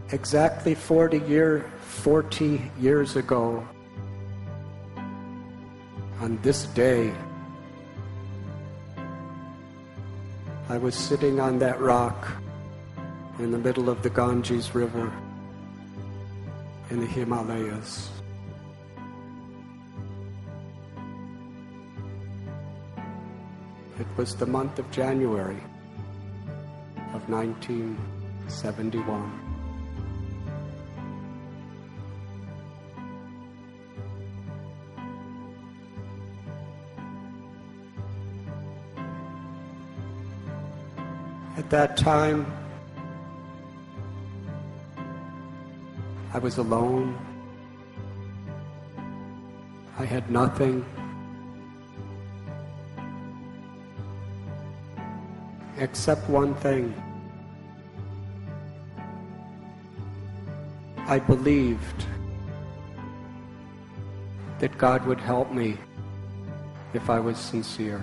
Exactly 40 years ago, on this day, I was sitting on that rock in the middle of the Ganges River in the Himalayas. It was the month of January of 1971. At that time, I was alone. I had nothing except one thing. I believed that God would help me if I was sincere.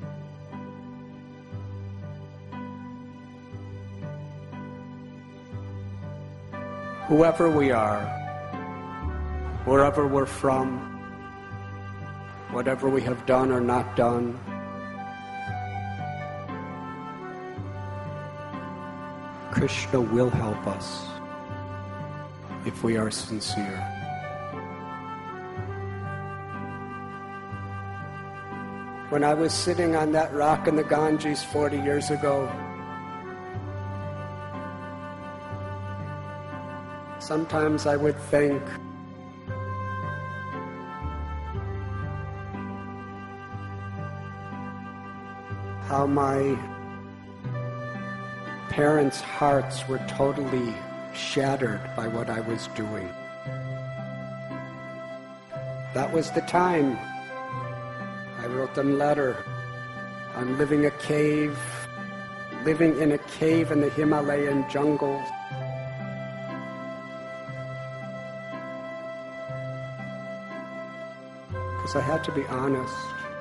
Whoever we are, wherever we're from, whatever we have done or not done, Krishna will help us if we are sincere. When I was sitting on that rock in the Ganges 40 years ago, sometimes I would think, how my parents' hearts were totally shattered by what I was doing. That was the time I wrote them a letter. I'm living in a cave in the Himalayan jungles. Because I had to be honest.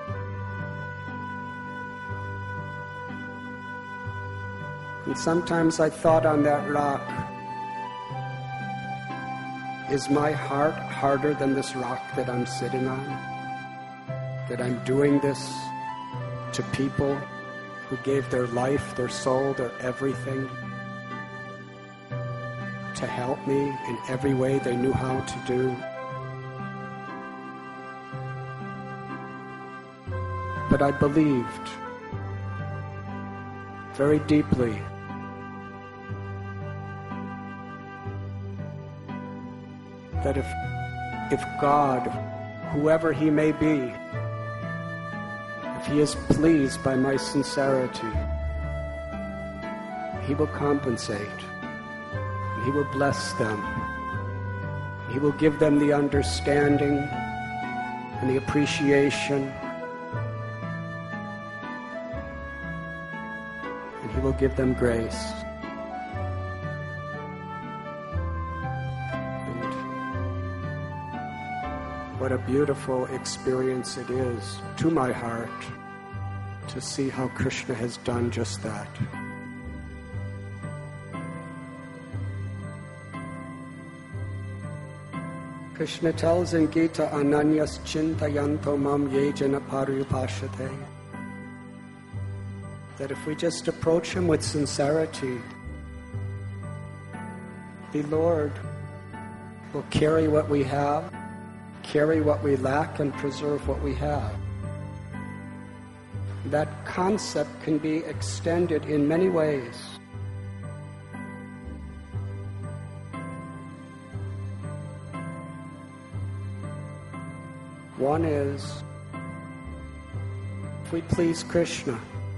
And sometimes I thought on that rock, is my heart harder than this rock that I'm sitting on? That I'm doing this to people who gave their life, their soul, their everything to help me in every way they knew how to do? But I believed very deeply that if God, whoever He may be, if He is pleased by my sincerity, He will compensate. He will bless them. He will give them the understanding and the appreciation. And He will give them grace. What a beautiful experience it is to my heart to see how Krishna has done just that. Krishna tells in Gita, Ananyas chintayanto mam ye jana paryupashate, that if we just approach Him with sincerity, the Lord will carry what we have, carry what we lack, and preserve what we have. That concept can be extended in many ways. One is, if we please Krishna,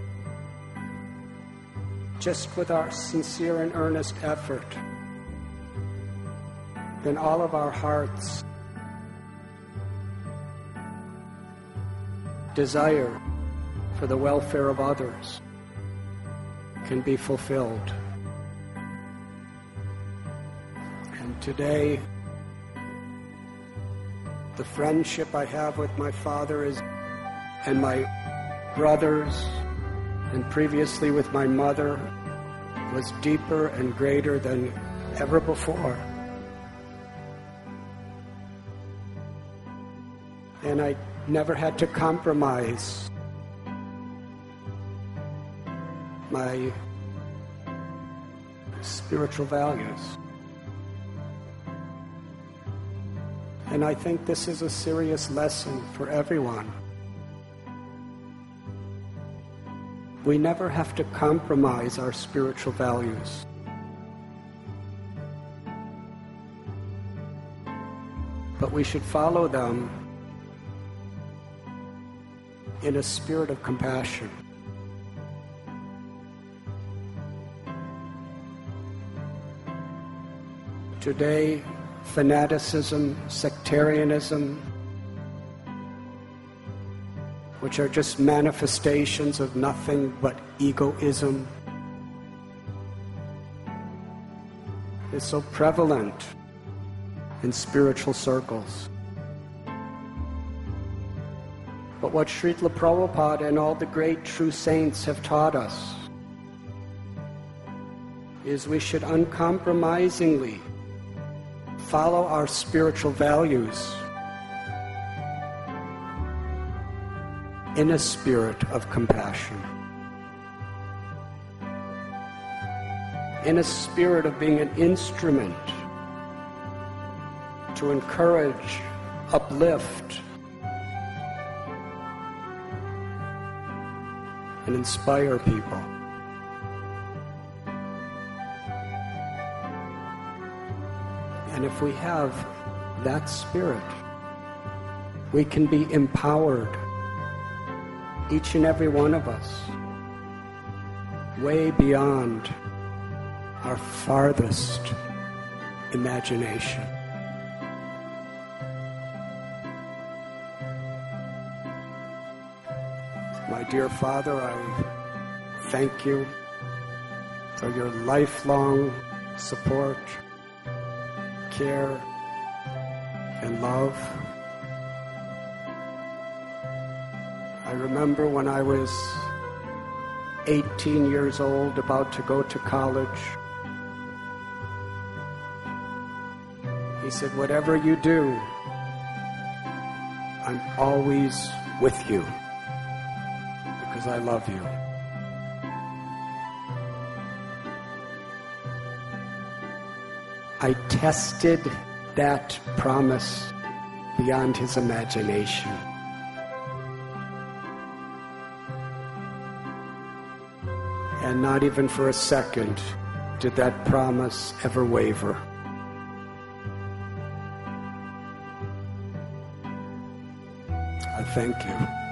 just with our sincere and earnest effort, then all of our hearts' desire for the welfare of others can be fulfilled. And today, the friendship I have with my father and my brothers, and previously with my mother, was deeper and greater than ever before. And I never had to compromise my spiritual values. And I think this is a serious lesson for everyone. We never have to compromise our spiritual values. But we should follow them in a spirit of compassion. Today, fanaticism, sectarianism, which are just manifestations of nothing but egoism, is so prevalent in spiritual circles. But what Srila Prabhupada and all the great true saints have taught us is we should uncompromisingly follow our spiritual values in a spirit of compassion, in a spirit of being an instrument to encourage, uplift, and inspire people. And if we have that spirit, we can be empowered, each and every one of us, way beyond our farthest imagination. My dear Father, I thank you for your lifelong support, care, and love. I remember when I was 18 years old, about to go to college, he said, "Whatever you do, I'm always with you because I love you." I tested that promise beyond his imagination. And not even for a second did that promise ever waver. I thank you.